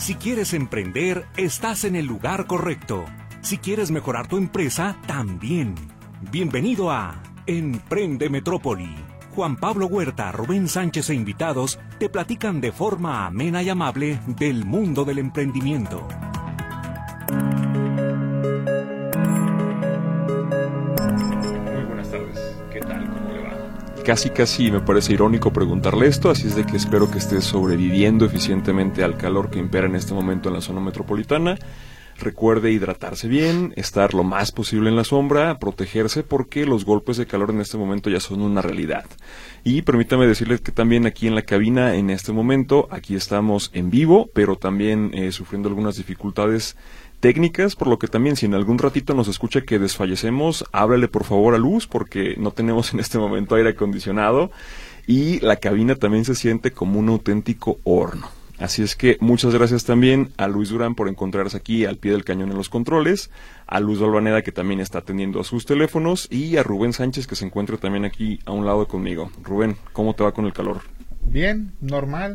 Si quieres emprender, estás en el lugar correcto. Si quieres mejorar tu empresa, también. Bienvenido a Emprende Metrópoli. Juan Pablo Huerta, Rubén Sánchez e invitados te platican de forma amena y amable del mundo del emprendimiento. Muy buenas tardes. ¿Qué tal? ¿Cómo le va? Casi me parece irónico preguntarle esto, así es de que espero que estés sobreviviendo eficientemente al calor que impera en este momento en la zona metropolitana. Recuerde hidratarse bien, estar lo más posible en la sombra, protegerse porque los golpes de calor en este momento ya son una realidad. Y permítame decirles que también aquí en la cabina, en este momento, aquí estamos en vivo, pero también sufriendo algunas dificultades técnicas, por lo que también si en algún ratito nos escucha que desfallecemos, háblale por favor a Luz, porque no tenemos en este momento aire acondicionado y la cabina también se siente como un auténtico horno. Así es que muchas gracias también a Luis Durán por encontrarse aquí al pie del cañón en los controles, a Luz Balvaneda que también está atendiendo a sus teléfonos y a Rubén Sánchez que se encuentra también aquí a un lado conmigo. Rubén, ¿cómo te va con el calor? Bien, normal,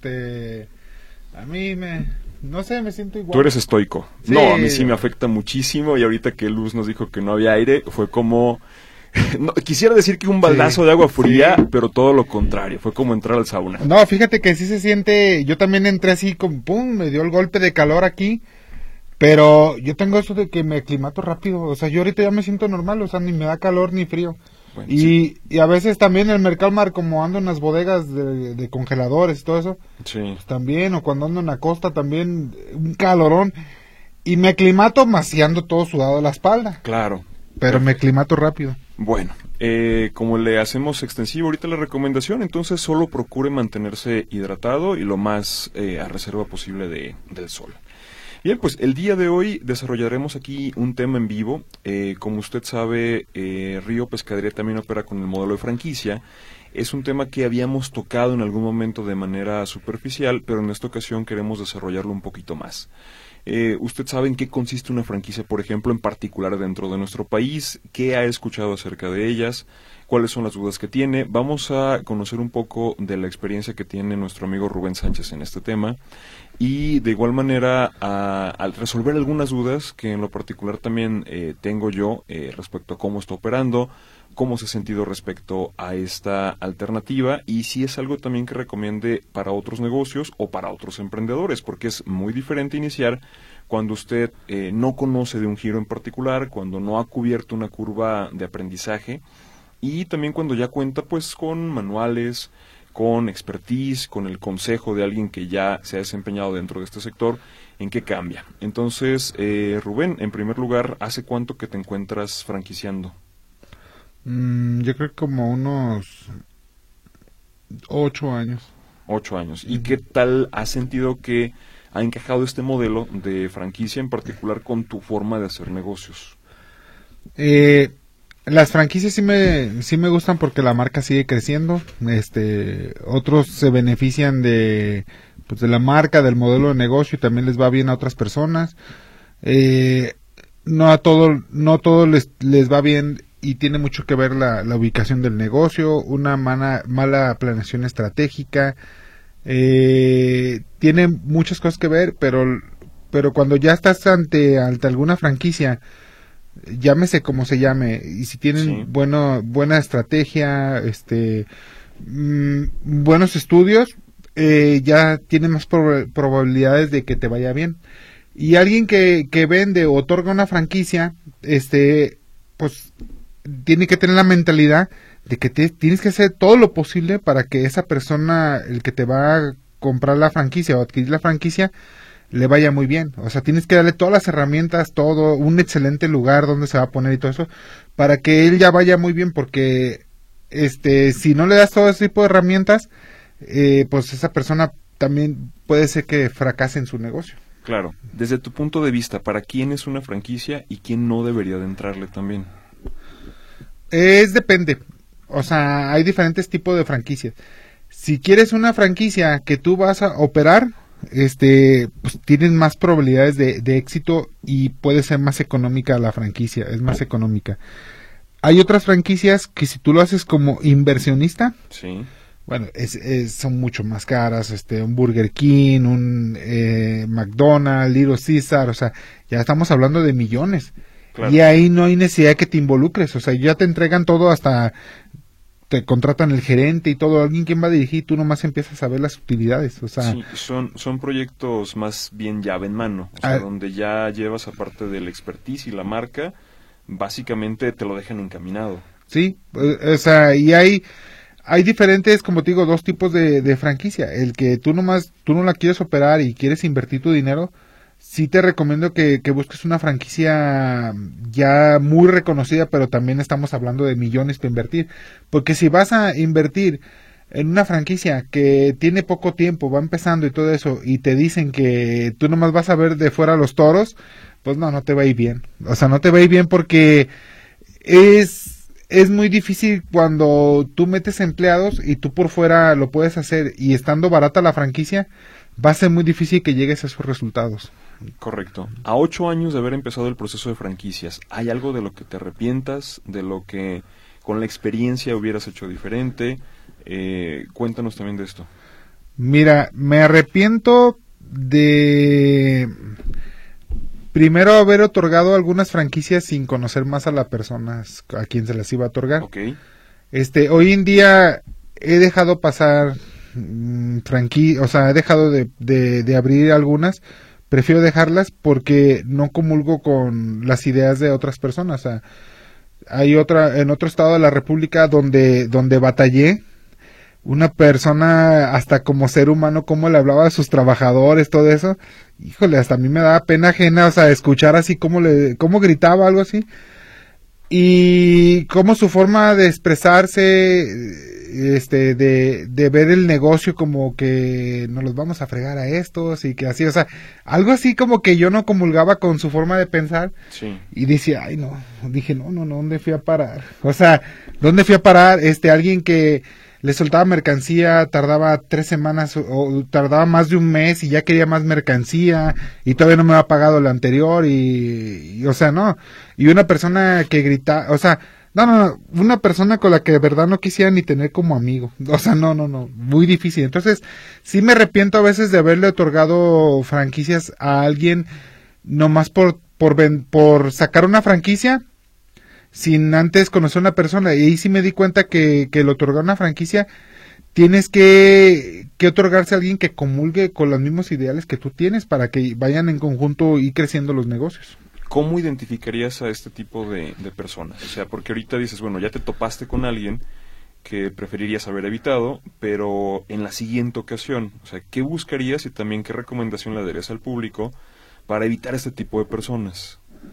a mí no sé, me siento igual. Tú eres estoico. Sí. No, a mí sí me afecta muchísimo y ahorita que Luz nos dijo que no había aire, fue como... No, quisiera decir que un baldazo de agua fría, pero todo lo contrario, fue como entrar al sauna. No, fíjate que sí se siente, yo también entré así como pum, me dio el golpe de calor aquí, pero yo tengo eso de que me aclimato rápido, o sea, yo ahorita ya me siento normal, o sea, ni me da calor ni frío. Bueno, y a veces también en el Mercal Mar, como ando en las bodegas de congeladores y todo eso, sí. Pues también, o cuando ando en la costa también, un calorón, y me aclimato maciando todo sudado de la espalda. Claro. Pero me aclimato rápido. Bueno, como le hacemos extensivo ahorita la recomendación, entonces solo procure mantenerse hidratado y lo más a reserva posible del sol. Bien, pues el día de hoy desarrollaremos aquí un tema en vivo. Como usted sabe, Río Pescadería también opera con el modelo de franquicia. Es un tema que habíamos tocado en algún momento de manera superficial, pero en esta ocasión queremos desarrollarlo un poquito más. ¿Usted sabe en qué consiste una franquicia, por ejemplo, en particular dentro de nuestro país? ¿Qué ha escuchado acerca de ellas? ¿Cuáles son las dudas que tiene? Vamos a conocer un poco de la experiencia que tiene nuestro amigo Rubén Sánchez en este tema y de igual manera al resolver algunas dudas que en lo particular también tengo yo respecto a cómo está operando, cómo se ha sentido respecto a esta alternativa y si es algo también que recomiende para otros negocios o para otros emprendedores, porque es muy diferente iniciar cuando usted no conoce de un giro en particular, cuando no ha cubierto una curva de aprendizaje y también cuando ya cuenta pues con manuales, con expertise, con el consejo de alguien que ya se ha desempeñado dentro de este sector, ¿en qué cambia? Entonces, Rubén, en primer lugar, ¿hace cuánto que te encuentras franquiciando? Yo creo que como unos 8 años. 8 años. ¿Y qué tal has sentido que ha encajado este modelo de franquicia en particular con tu forma de hacer negocios? Las franquicias sí me gustan porque la marca sigue creciendo. Otros se benefician de la marca, del modelo de negocio y también les va bien a otras personas. No todo les va bien y tiene mucho que ver la ubicación del negocio, una mala planeación estratégica, tiene muchas cosas que ver, pero cuando ya estás ante alguna franquicia, llámese como se llame, y si tienen sí. buena estrategia, buenos estudios, ya tienen más probabilidades de que te vaya bien. Y alguien que vende o otorga una franquicia, pues tiene que tener la mentalidad de que tienes que hacer todo lo posible para que esa persona, el que te va a comprar la franquicia o adquirir la franquicia, le vaya muy bien. O sea, tienes que darle todas las herramientas, todo, un excelente lugar donde se va a poner y todo eso, para que él ya vaya muy bien, porque si no le das todo ese tipo de herramientas, pues esa persona también puede ser que fracase en su negocio. Claro. Desde tu punto de vista, ¿para quién es una franquicia y quién no debería de entrarle también? Depende. O sea, hay diferentes tipos de franquicias. Si quieres una franquicia que tú vas a operar, pues tienes más probabilidades de éxito y puede ser más económica la franquicia, es más económica. Hay otras franquicias que si tú lo haces como inversionista, sí, Bueno, son mucho más caras, un Burger King, un McDonald's, Little Caesar, o sea, ya estamos hablando de millones. Claro. Y ahí no hay necesidad de que te involucres, o sea, ya te entregan todo, hasta te contratan el gerente y todo, alguien quien va a dirigir, tú nomás empiezas a ver las utilidades, o sea. Sí, son proyectos más bien llave en mano, o sea, donde ya llevas, aparte del expertise y la marca, básicamente te lo dejan encaminado. Sí, o sea, y hay diferentes, como te digo, dos tipos de franquicia. El que tú no la quieres operar y quieres invertir tu dinero, sí te recomiendo que busques una franquicia ya muy reconocida, pero también estamos hablando de millones para invertir. Porque si vas a invertir en una franquicia que tiene poco tiempo, va empezando y todo eso, y te dicen que tú nomás vas a ver de fuera los toros, pues no te va a ir bien. O sea, no te va a ir bien porque es muy difícil cuando tú metes empleados y tú por fuera lo puedes hacer, y estando barata la franquicia, va a ser muy difícil que llegues a esos resultados. Correcto. A 8 años de haber empezado el proceso de franquicias, ¿hay algo de lo que te arrepientas, de lo que con la experiencia hubieras hecho diferente? Cuéntanos también de esto. Mira, me arrepiento de primero haber otorgado algunas franquicias sin conocer más a la persona a quien se las iba a otorgar. Okay. Hoy en día he dejado pasar o sea, he dejado de abrir algunas. Prefiero dejarlas porque no comulgo con las ideas de otras personas. O sea, hay en otro estado de la República donde batallé, una persona, hasta como ser humano, cómo le hablaba a sus trabajadores, todo eso, híjole, hasta a mí me daba pena ajena, o sea, escuchar así cómo gritaba, algo así, y cómo su forma de expresarse, de ver el negocio como que nos los vamos a fregar a estos, y que así, o sea, algo así como que yo no comulgaba con su forma de pensar. Sí. Y decía, dije, no, ¿dónde fui a parar? O sea, ¿dónde fui a parar? Alguien que le soltaba mercancía, tardaba 3 semanas o tardaba más de un mes y ya quería más mercancía y todavía no me había pagado la anterior y o sea, no. Y una persona que grita, o sea, no, una persona con la que de verdad no quisiera ni tener como amigo. O sea, no, muy difícil. Entonces, sí me arrepiento a veces de haberle otorgado franquicias a alguien nomás por sacar una franquicia sin antes conocer a una persona. Y ahí sí me di cuenta que el otorgar una franquicia tienes que otorgarse a alguien que comulgue con los mismos ideales que tú tienes para que vayan en conjunto y creciendo los negocios. ¿Cómo identificarías a este tipo de personas? O sea, porque ahorita dices, bueno, ya te topaste con alguien que preferirías haber evitado, pero en la siguiente ocasión, o sea, ¿qué buscarías y también qué recomendación le darías al público para evitar este tipo de personas?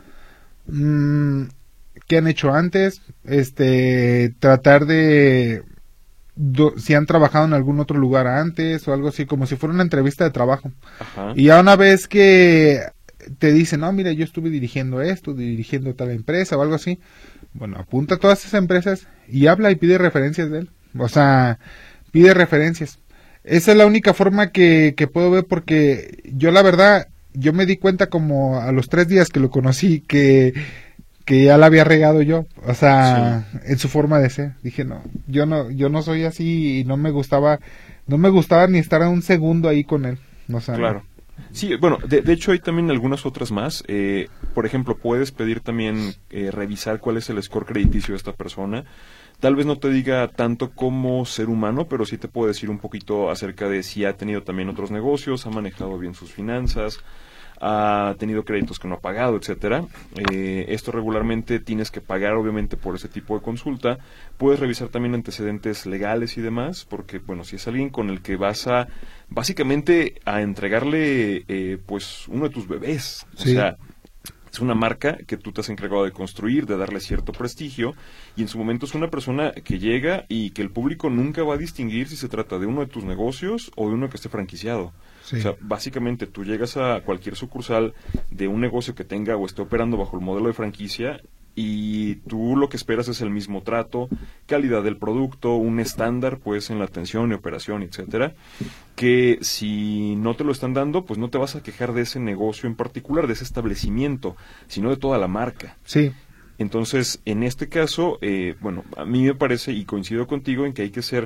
¿Qué han hecho antes? Tratar de si han trabajado en algún otro lugar antes o algo así, como si fuera una entrevista de trabajo. Ajá. Y ya una vez que te dicen, no, mira, yo estuve dirigiendo tal empresa o algo así, bueno, apunta a todas esas empresas y habla y pide referencias de él. O sea, pide referencias. Esa es la única forma que puedo ver, porque yo la verdad, yo me di cuenta como a los 3 días que lo conocí que ya la había regado yo, o sea, sí, en su forma de ser. Dije, no, yo no soy así y no me gustaba ni estar un segundo ahí con él. O sea, claro. No. Sí, bueno, de hecho hay también algunas otras más. Por ejemplo, puedes pedir también revisar cuál es el score crediticio de esta persona. Tal vez no te diga tanto como ser humano, pero sí te puede decir un poquito acerca de si ha tenido también otros negocios, ha manejado bien sus finanzas, ha tenido créditos que no ha pagado, etcétera. Esto regularmente tienes que pagar, obviamente, por ese tipo de consulta. Puedes revisar también antecedentes legales y demás, porque, bueno, si es alguien con el que vas a, básicamente, a entregarle, pues, uno de tus bebés. Sí. O sea, es una marca que tú te has encargado de construir, de darle cierto prestigio, y en su momento es una persona que llega y que el público nunca va a distinguir si se trata de uno de tus negocios o de uno que esté franquiciado. Sí. O sea, básicamente tú llegas a cualquier sucursal de un negocio que tenga o esté operando bajo el modelo de franquicia y tú lo que esperas es el mismo trato, calidad del producto, un estándar pues en la atención y operación, etcétera, que si no te lo están dando, pues no te vas a quejar de ese negocio en particular, de ese establecimiento, sino de toda la marca. Sí. Entonces, en este caso, bueno, a mí me parece y coincido contigo en que hay que ser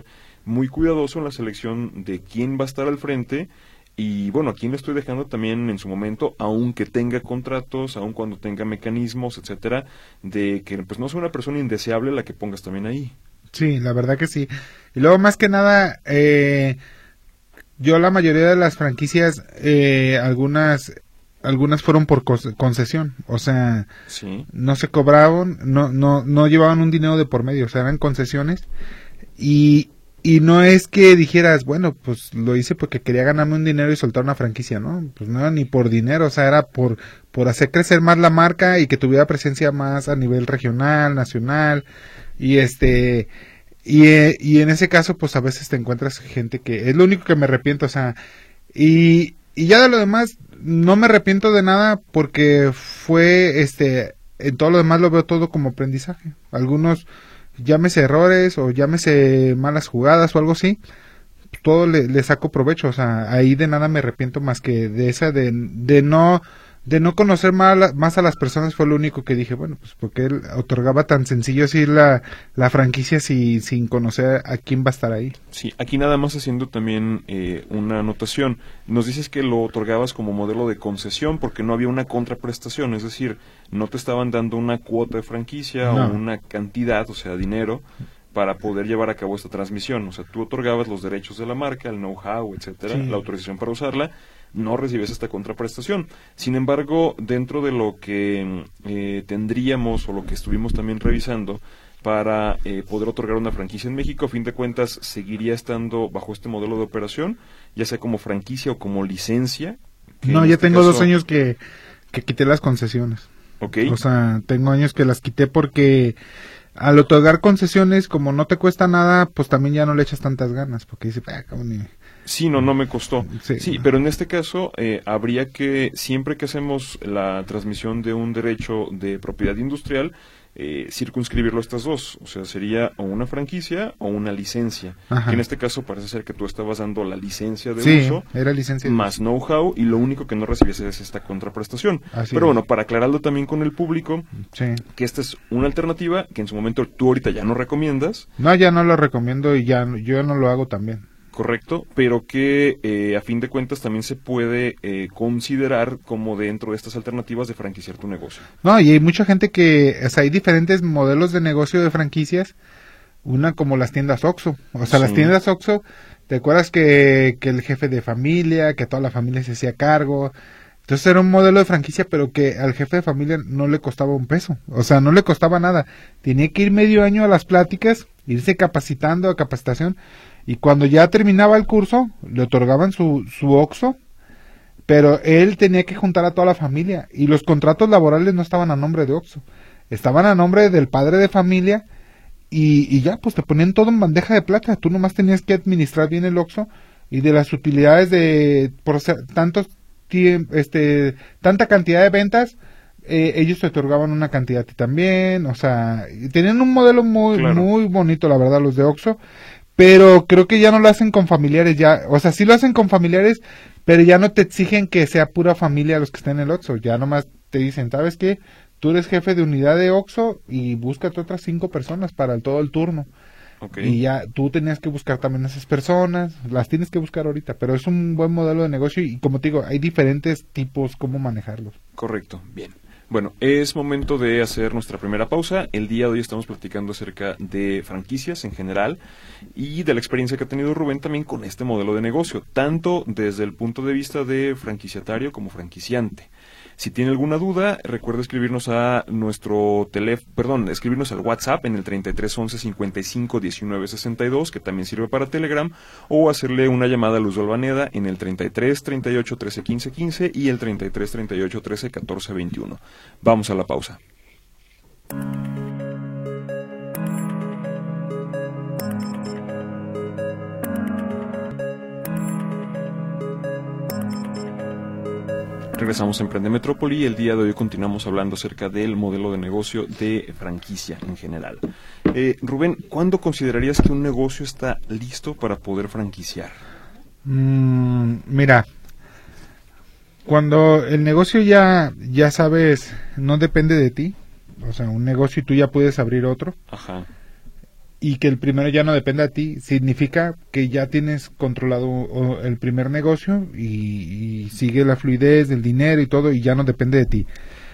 muy cuidadoso en la selección de quién va a estar al frente y, bueno, a quién le estoy dejando también en su momento, aunque tenga contratos, aun cuando tenga mecanismos, etcétera, de que pues no sea una persona indeseable la que pongas también ahí. Sí, la verdad que sí. Y luego, más que nada, yo la mayoría de las franquicias, algunas fueron por concesión, o sea, Sí. no se cobraban, no llevaban un dinero de por medio, o sea, eran concesiones y no es que dijeras, bueno, pues lo hice porque quería ganarme un dinero y soltar una franquicia, ¿no? Pues no era ni por dinero, o sea, era por hacer crecer más la marca y que tuviera presencia más a nivel regional, nacional, y y en ese caso, pues a veces te encuentras gente que es lo único que me arrepiento, o sea, y ya de lo demás, no me arrepiento de nada porque fue, en todo lo demás lo veo todo como aprendizaje. Algunos, llámese errores o llámese malas jugadas o algo así, todo le saco provecho, o sea, ahí de nada me arrepiento más que de esa de no conocer más a las personas. Fue lo único que dije, bueno, pues porque él otorgaba tan sencillo así la franquicia sin conocer a quién va a estar ahí. Sí, aquí nada más haciendo también una anotación. Nos dices que lo otorgabas como modelo de concesión porque no había una contraprestación, es decir, no te estaban dando una cuota de franquicia No. o una cantidad, o sea, dinero, para poder llevar a cabo esta transmisión. O sea, tú otorgabas los derechos de la marca, el know-how, etcétera, Sí. la autorización para usarla, no recibes esta contraprestación. Sin embargo, dentro de lo que tendríamos o lo que estuvimos también revisando para poder otorgar una franquicia en México, a fin de cuentas seguiría estando bajo este modelo de operación, ya sea como franquicia o como licencia. No, ya tengo 2 años que quité las concesiones. Ok. O sea, tengo años que las quité porque al otorgar concesiones, como no te cuesta nada, pues también ya no le echas tantas ganas, porque dices, cabrón, Sí, no me costó. Sí. Sí, pero en este caso habría que, siempre que hacemos la transmisión de un derecho de propiedad industrial, circunscribirlo a estas dos. O sea, sería o una franquicia o una licencia. Ajá. Que en este caso parece ser que tú estabas dando la licencia de sí, uso, era licencia de más know-how, y lo único que no recibías es esta contraprestación. Así Pero es. bueno, para aclararlo también con el público, Sí. que esta es una alternativa que en su momento tú ahorita ya no recomiendas, No, ya no lo recomiendo y ya yo no lo hago también. correcto, pero que a fin de cuentas también se puede considerar como dentro de estas alternativas de franquiciar tu negocio. No, y hay mucha gente o sea, hay diferentes modelos de negocio de franquicias, una como las tiendas Oxxo, o sea, las Sí. tiendas Oxxo, ¿te acuerdas que el jefe de familia, que toda la familia se hacía cargo? Entonces era un modelo de franquicia, pero que al jefe de familia no le costaba un peso, o sea, no le costaba nada, tenía que ir medio año a las pláticas, irse capacitando a capacitación, y cuando ya terminaba el curso, le otorgaban su Oxxo, pero él tenía que juntar a toda la familia, y los contratos laborales no estaban a nombre de Oxxo, estaban a nombre del padre de familia, y ya, pues te ponían todo en bandeja de plata, tú nomás tenías que administrar bien el Oxxo, y de las utilidades de, por ser tanta cantidad de ventas, ellos te otorgaban una cantidad a ti también, o sea, tenían un modelo Claro. muy bonito, la verdad, los de Oxxo, pero creo que ya no lo hacen con familiares, ya, o sea, sí lo hacen con familiares, pero ya no te exigen que sea pura familia los que estén en el Oxxo, ya nomás te dicen, ¿sabes qué? Tú eres jefe de unidad de Oxxo y búscate otras 5 personas para todo el turno. Ok. Y ya tú tenías que buscar también esas personas, las tienes que buscar ahorita, pero es un buen modelo de negocio y como te digo, hay diferentes tipos cómo manejarlos. Correcto, bien. Bueno, es momento de hacer nuestra primera pausa. El día de hoy estamos platicando acerca de franquicias en general y de la experiencia que ha tenido Rubén también con este modelo de negocio, tanto desde el punto de vista de franquiciatario como franquiciante. Si tiene alguna duda, recuerda escribirnos a escribirnos al WhatsApp en el 33 11 55 19 62, que también sirve para Telegram, o hacerle una llamada a Luz Balvaneda en el 33 38 13 15 15 y el 33 38 13 14 21. Vamos a la pausa. Regresamos a Emprende Metrópoli y el día de hoy continuamos hablando acerca del modelo de negocio de franquicia en general. Rubén, ¿cuándo considerarías que un negocio está listo para poder franquiciar? Mira, cuando el negocio ya sabes, no depende de ti, o sea, un negocio y tú ya puedes abrir otro, Ajá. y que el primero ya no dependa de ti, significa que ya tienes controlado el primer negocio y sigue la fluidez del dinero y todo y ya no depende de ti.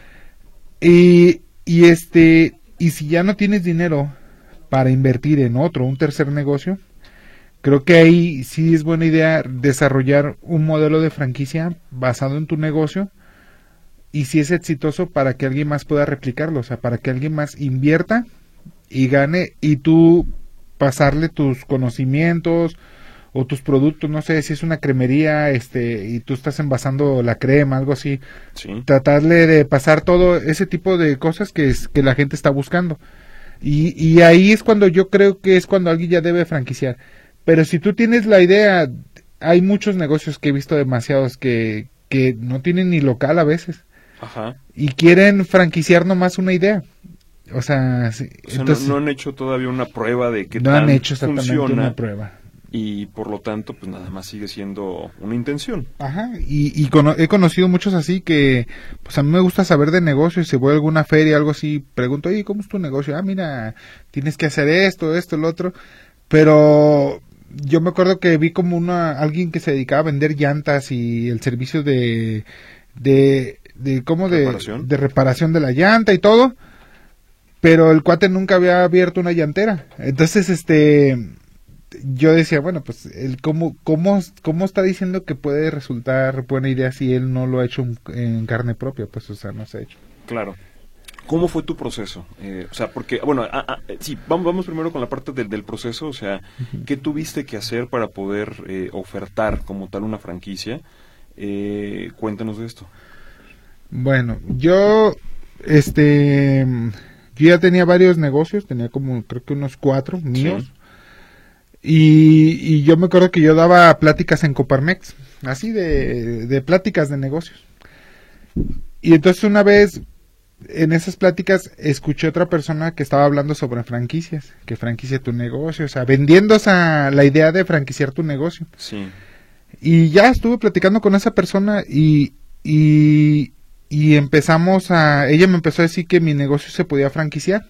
Y si ya no tienes dinero para invertir en un tercer negocio, creo que ahí sí es buena idea desarrollar un modelo de franquicia basado en tu negocio y si es exitoso para que alguien más pueda replicarlo, o sea, para que alguien más invierta y gane y tú pasarle tus conocimientos o tus productos, no sé si es una cremería y tú estás envasando la crema, algo así, Sí. tratarle de pasar todo ese tipo de cosas que la gente está buscando y ahí es cuando yo creo que es cuando alguien ya debe franquiciar. Pero si tú tienes la idea, hay muchos negocios que he visto demasiados que no tienen ni local a veces Ajá. y quieren franquiciar nomás una idea. O sea, sí, O sea, entonces, no han hecho todavía una prueba de qué no tan han hecho exactamente funciona una prueba. y por lo tanto, pues nada más sigue siendo una intención. Ajá, he conocido muchos así que, pues a mí me gusta saber de negocios, si voy a alguna feria, algo así, pregunto, oye, ¿cómo es tu negocio? Ah, mira, tienes que hacer esto, lo otro, pero yo me acuerdo que vi como alguien que se dedicaba a vender llantas y el servicio de ¿Reparación? de reparación de la llanta y todo, pero el cuate nunca había abierto una llantera. Entonces, yo decía, bueno, pues cómo está diciendo que puede resultar buena idea si él no lo ha hecho en carne propia, pues, o sea, no se ha hecho. Claro. ¿Cómo fue tu proceso? O sea, porque, bueno, sí, vamos primero con la parte del proceso, o sea, ¿qué tuviste que hacer para poder ofertar como tal una franquicia? Cuéntanos de esto. Bueno, yo ya tenía varios negocios, tenía como, creo que unos 4 míos. Sí. Y yo me acuerdo que yo daba pláticas en Coparmex, así de pláticas de negocios. Y entonces una vez en esas pláticas escuché otra persona que estaba hablando sobre franquicias, que franquicia tu negocio, o sea, vendiendo la idea de franquiciar tu negocio. Sí. Y ya estuve platicando con esa persona y ella me empezó a decir que mi negocio se podía franquiciar.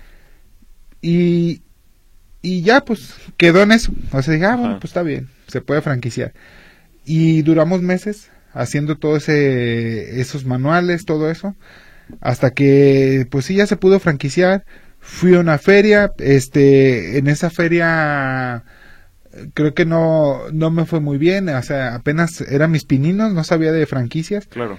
Y ya, pues, quedó en eso. O sea, dije, bueno, pues está bien, se puede franquiciar. Y duramos meses haciendo todos esos manuales, todo eso, hasta que, pues sí, ya se pudo franquiciar. Fui a una feria, en esa feria creo que no me fue muy bien, o sea, apenas eran mis pininos, no sabía de franquicias. Claro.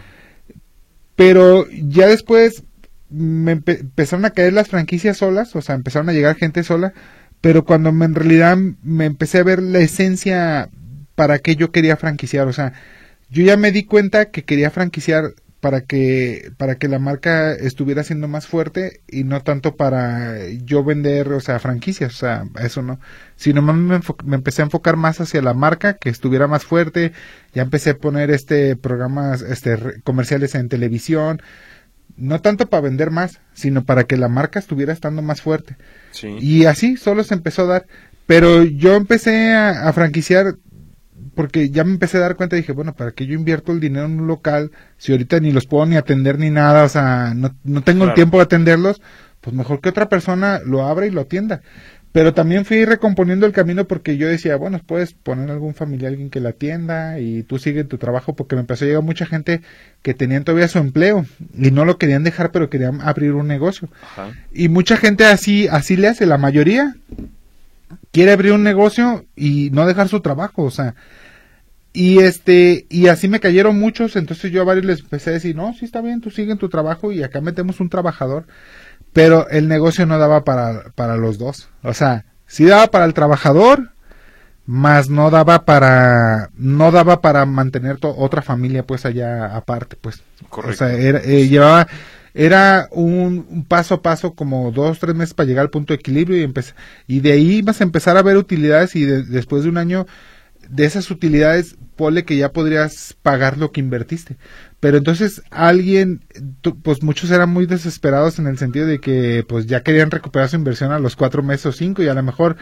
Pero ya después me empezaron a caer las franquicias solas, o sea, empezaron a llegar gente sola, pero cuando en realidad me empecé a ver la esencia para qué yo quería franquiciar, o sea, yo ya me di cuenta que quería franquiciar para que la marca estuviera siendo más fuerte y no tanto para yo vender, o sea, franquicias, o sea, eso no, sino me empecé a enfocar más hacia la marca, que estuviera más fuerte. Ya empecé a poner programas comerciales en televisión, no tanto para vender más, sino para que la marca estuviera estando más fuerte. Sí. Y así solo se empezó a dar. Pero yo empecé a franquiciar porque ya me empecé a dar cuenta y dije, bueno, ¿para qué yo invierto el dinero en un local si ahorita ni los puedo ni atender ni nada? O sea, no tengo el tiempo de atenderlos, pues mejor que otra persona lo abra y lo atienda. Pero también fui recomponiendo el camino porque yo decía, bueno, puedes poner algún familiar, alguien que la atienda y tú sigue tu trabajo, porque me empezó a llegar mucha gente que tenían todavía su empleo y no lo querían dejar, pero querían abrir un negocio. Ajá. Y mucha gente así le hace, la mayoría quiere abrir un negocio y no dejar su trabajo, o sea, y así me cayeron muchos, entonces yo a varios les empecé a decir, no, sí está bien, tú sigue en tu trabajo y acá metemos un trabajador. Pero el negocio no daba para los dos. O sea, sí daba para el trabajador, más no daba para mantener otra familia pues allá aparte, pues. Correcto. O sea, era un paso a paso, como 2-3 meses para llegar al punto de equilibrio y de ahí vas a empezar a ver utilidades y después de un año de esas utilidades, ponle que ya podrías pagar lo que invertiste. Pero entonces pues muchos eran muy desesperados en el sentido de que pues ya querían recuperar su inversión a los 4 meses o 5 y a lo mejor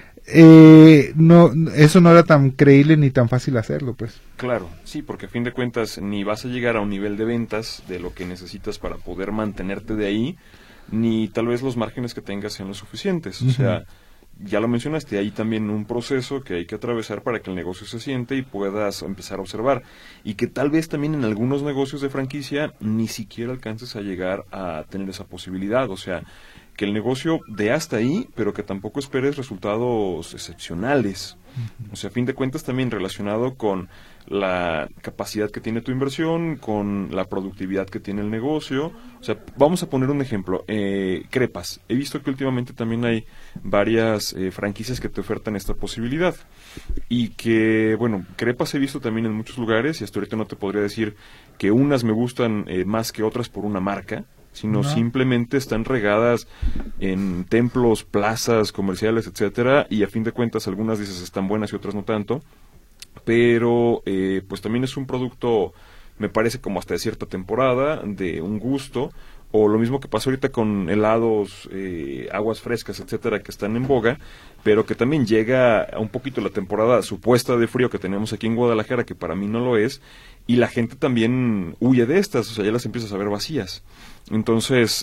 eso no era tan creíble ni tan fácil hacerlo, pues. Claro, sí, porque a fin de cuentas ni vas a llegar a un nivel de ventas de lo que necesitas para poder mantenerte de ahí, ni tal vez los márgenes que tengas sean los suficientes. O sea, ya lo mencionaste, hay también un proceso que hay que atravesar para que el negocio se siente y puedas empezar a observar. Y que tal vez también en algunos negocios de franquicia ni siquiera alcances a llegar a tener esa posibilidad. O sea, que el negocio dé hasta ahí, pero que tampoco esperes resultados excepcionales. O sea, a fin de cuentas también relacionado con la capacidad que tiene tu inversión, con la productividad que tiene el negocio. O sea, vamos a poner un ejemplo, crepas. He visto que últimamente también hay varias franquicias que te ofertan esta posibilidad. Y que, bueno, crepas he visto también en muchos lugares, y hasta ahorita no te podría decir que unas me gustan más que otras por una marca, sino simplemente están regadas en templos, plazas, comerciales, etcétera, y a fin de cuentas algunas dices están buenas y otras no tanto, pero pues también es un producto, me parece como hasta de cierta temporada, de un gusto, o lo mismo que pasó ahorita con helados, aguas frescas, etcétera, que están en boga, pero que también llega a un poquito la temporada supuesta de frío que tenemos aquí en Guadalajara, que para mí no lo es, y la gente también huye de estas, o sea, ya las empiezas a ver vacías. Entonces,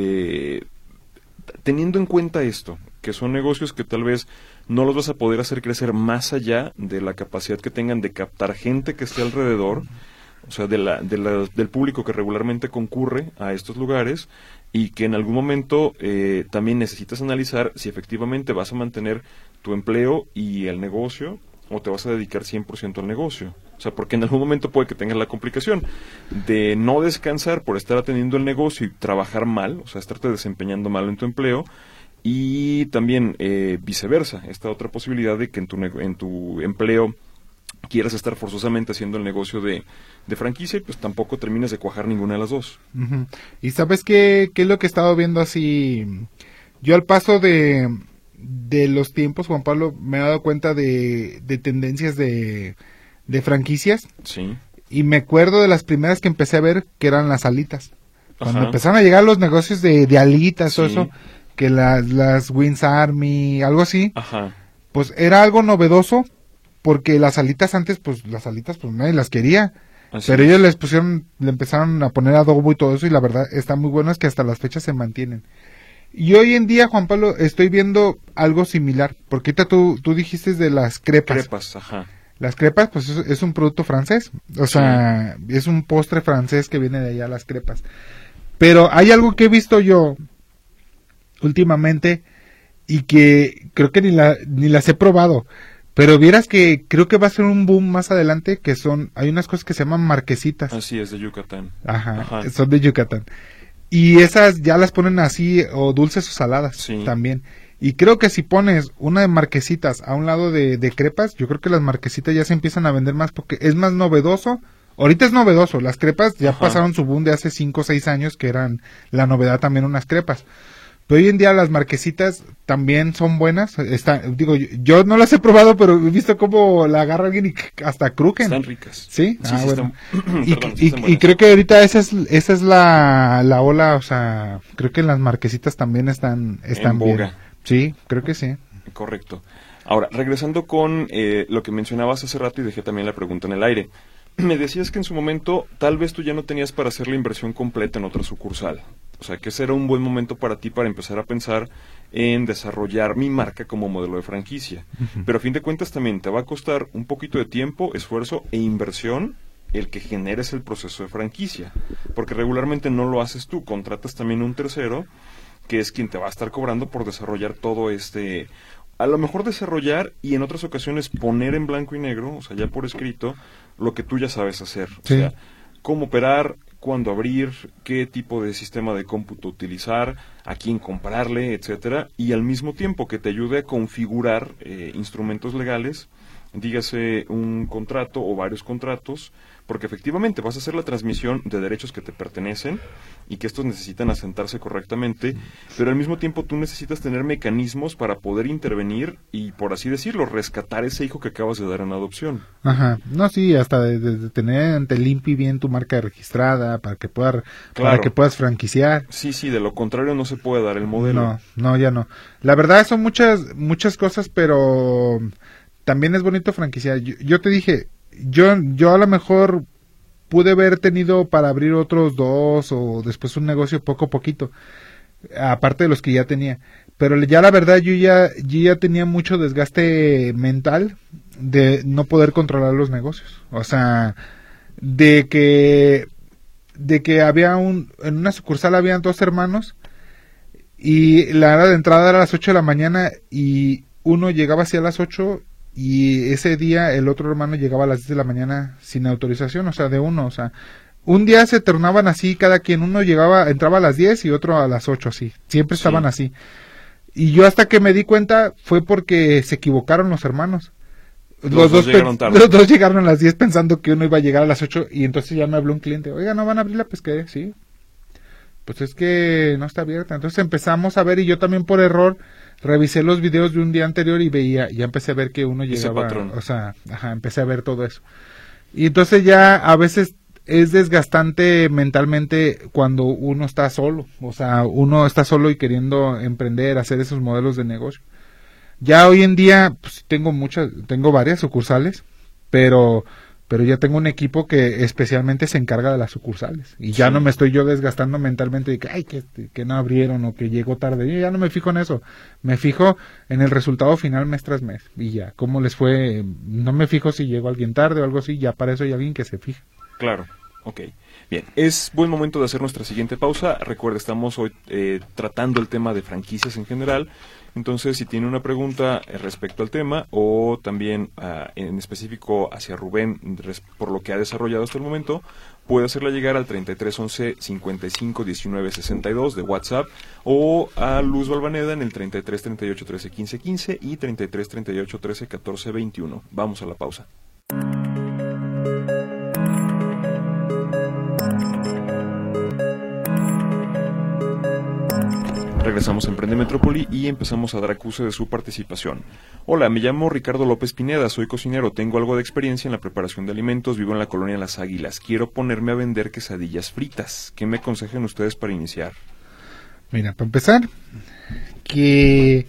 teniendo en cuenta esto, que son negocios que tal vez no los vas a poder hacer crecer más allá de la capacidad que tengan de captar gente que esté alrededor, o sea, del público que regularmente concurre a estos lugares, y que en algún momento también necesitas analizar si efectivamente vas a mantener tu empleo y el negocio, o te vas a dedicar 100% al negocio. O sea, porque en algún momento puede que tengas la complicación de no descansar por estar atendiendo el negocio y trabajar mal, o sea, estarte desempeñando mal en tu empleo, y también viceversa, esta otra posibilidad de que en tu empleo quieras estar forzosamente haciendo el negocio de franquicia, y pues tampoco termines de cuajar ninguna de las dos. Uh-huh. ¿Y sabes qué es lo que he estado viendo así? Yo al paso de los tiempos, Juan Pablo, me he dado cuenta de tendencias de franquicias. Sí. Y me acuerdo de las primeras que empecé a ver, que eran las alitas. Cuando Ajá. empezaron a llegar los negocios de alitas, Sí. todo eso, que las Wings Army, algo así, Ajá. pues era algo novedoso, porque las alitas antes, pues nadie las quería. Así Pero es. ellos le empezaron a poner adobo y todo eso, y la verdad está muy bueno, es que hasta las fechas se mantienen. Y hoy en día, Juan Pablo, estoy viendo algo similar, porque ahorita tú dijiste de las crepas. Crepas, ajá. Las crepas, pues es un producto francés, o sea, es un postre francés que viene de allá, las crepas. Pero hay algo que he visto yo últimamente y que creo que ni las he probado, pero vieras que creo que va a ser un boom más adelante, que hay unas cosas que se llaman marquesitas. Así es, de Yucatán. Ajá. Son de Yucatán. Y esas ya las ponen así, o dulces o saladas, Sí. también. Y creo que si pones una de marquesitas a un lado de crepas, yo creo que las marquesitas ya se empiezan a vender más porque es más novedoso. Ahorita es novedoso, las crepas ya Ajá. pasaron su boom de hace 5 o 6 años, que eran la novedad también unas crepas. Pero hoy en día las marquesitas también son buenas. Yo no las he probado, pero he visto cómo la agarra alguien y hasta crujen. Están ricas. ¿Sí? Sí, Bueno. están... Y, Perdón, sí están y buenas. creo que ahorita esa es la ola, o sea, creo que las marquesitas también están En bien. boga. Sí, creo que sí. Correcto. Ahora, regresando con lo que mencionabas hace rato, y dejé también la pregunta en el aire. Me decías que en su momento tal vez tú ya no tenías para hacer la inversión completa en otra sucursal. O sea, que ese era un buen momento para ti para empezar a pensar en desarrollar mi marca como modelo de franquicia. Pero a fin de cuentas también te va a costar un poquito de tiempo, esfuerzo e inversión el que generes el proceso de franquicia. Porque regularmente no lo haces tú, contratas también un tercero que es quien te va a estar cobrando por desarrollar todo a lo mejor desarrollar y en otras ocasiones poner en blanco y negro, o sea, ya por escrito, lo que tú ya sabes hacer. Sí. O sea, cómo operar, cuándo abrir, qué tipo de sistema de cómputo utilizar, a quién comprarle, etcétera, y al mismo tiempo que te ayude a configurar instrumentos legales, dígase un contrato o varios contratos, porque efectivamente vas a hacer la transmisión de derechos que te pertenecen y que estos necesitan asentarse correctamente, pero al mismo tiempo tú necesitas tener mecanismos para poder intervenir y, por así decirlo, rescatar ese hijo que acabas de dar en adopción. Ajá. No, sí, hasta de tener ante el INPI bien tu marca registrada para que puedas franquiciar. Sí, de lo contrario no se puede dar el modelo. No, ya no. La verdad son muchas cosas, pero también es bonito franquiciar. Yo te dije, yo a lo mejor pude haber tenido para abrir otros 2 o después un negocio poco a poquito, aparte de los que ya tenía. pero ya la verdad yo ya tenía mucho desgaste mental de no poder controlar los negocios. O sea, de que había en una sucursal habían 2 hermanos y la hora de entrada era a las 8 de la mañana y uno llegaba así a las 8 y ese día el otro hermano llegaba a las 10 de la mañana sin autorización, o sea, de uno, o sea, un día se turnaban así cada quien, uno entraba a las 10 y otro a las 8, así, siempre estaban así. Y yo hasta que me di cuenta fue porque se equivocaron los hermanos. Los dos llegaron tarde. Los dos llegaron a las 10 pensando que uno iba a llegar a las 8 y entonces ya me habló un cliente, oiga, ¿no van a abrir la pesquería? Sí. Pues es que no está abierta. Entonces empezamos a ver y yo también por error revisé los videos de un día anterior y veía, ya empecé a ver que uno llegaba, o sea, empecé a ver todo eso. Y entonces ya a veces es desgastante mentalmente cuando uno está solo, o sea, uno está solo y queriendo emprender, hacer esos modelos de negocio. Ya hoy en día pues, tengo varias sucursales, pero ya tengo un equipo que especialmente se encarga de las sucursales y ya no me estoy yo desgastando mentalmente de que ay que no abrieron o que llegó tarde. Yo ya no me fijo en eso, me fijo en el resultado final mes tras mes y ya cómo les fue. No me fijo si llegó alguien tarde o algo así, ya para eso hay alguien que se fija. Claro, ok. Bien, es buen momento de hacer nuestra siguiente pausa. Recuerda, estamos hoy tratando el tema de franquicias en general. Entonces, si tiene una pregunta respecto al tema o también en específico hacia Rubén por lo que ha desarrollado hasta el momento, puede hacerla llegar al 3311 55 19 62 de WhatsApp o a Luz Balvaneda en el 33 38 13 15 15 y 33 38 13 14 21. Vamos a la pausa. Regresamos a Emprende Metrópoli y empezamos a dar acuse de su participación. Hola, me llamo Ricardo López Pineda, soy cocinero, tengo algo de experiencia en la preparación de alimentos, vivo en la colonia Las Águilas. Quiero ponerme a vender quesadillas fritas. ¿Qué me aconsejan ustedes para iniciar? Mira, para empezar, que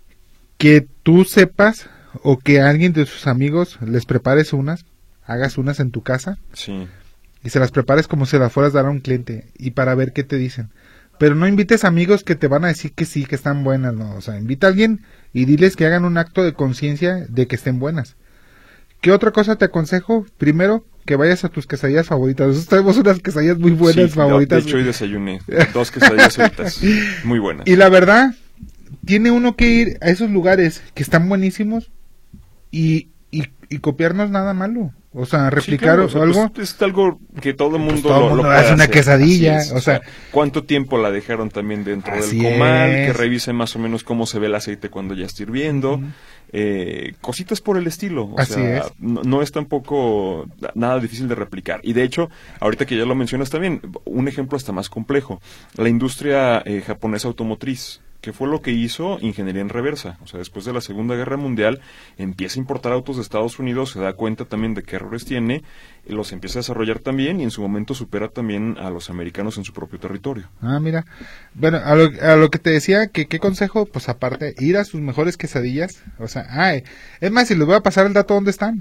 tú sepas o que a alguien de sus amigos les prepares hagas unas en tu casa. Sí. Y se las prepares como si las fueras a dar a un cliente y para ver qué te dicen. Pero no invites amigos que te van a decir que sí, que están buenas, no. O sea, invita a alguien y diles que hagan un acto de conciencia de que estén buenas. ¿Qué otra cosa te aconsejo? Primero, que vayas a tus quesadillas favoritas. Nosotros tenemos unas quesadillas muy buenas, favoritas. De hecho, hoy desayuné 2 quesadillas fritas, muy buenas. Y la verdad, tiene uno que ir a esos lugares que están buenísimos y copiarnos nada malo. O sea, replicar o sea, algo. Pues, es algo que todo el mundo lo puede hacer. Una quesadilla, o sea, ¿cuánto tiempo la dejaron también dentro del comal? Que revisen más o menos cómo se ve el aceite cuando ya está hirviendo. Cositas por el estilo. O sea, no es tampoco nada difícil de replicar. Y de hecho, ahorita que ya lo mencionas también, un ejemplo hasta más complejo. La industria japonesa automotriz. ¿Qué fue lo que hizo ingeniería en reversa? O sea, después de la Segunda Guerra Mundial empieza a importar autos de Estados Unidos, se da cuenta también de qué errores tiene, los empieza a desarrollar también y en su momento supera también a los americanos en su propio territorio. Ah, mira. Bueno, a lo que te decía, que qué consejo, pues aparte, ir a sus mejores quesadillas, o sea, es más, si les voy a pasar el dato dónde están.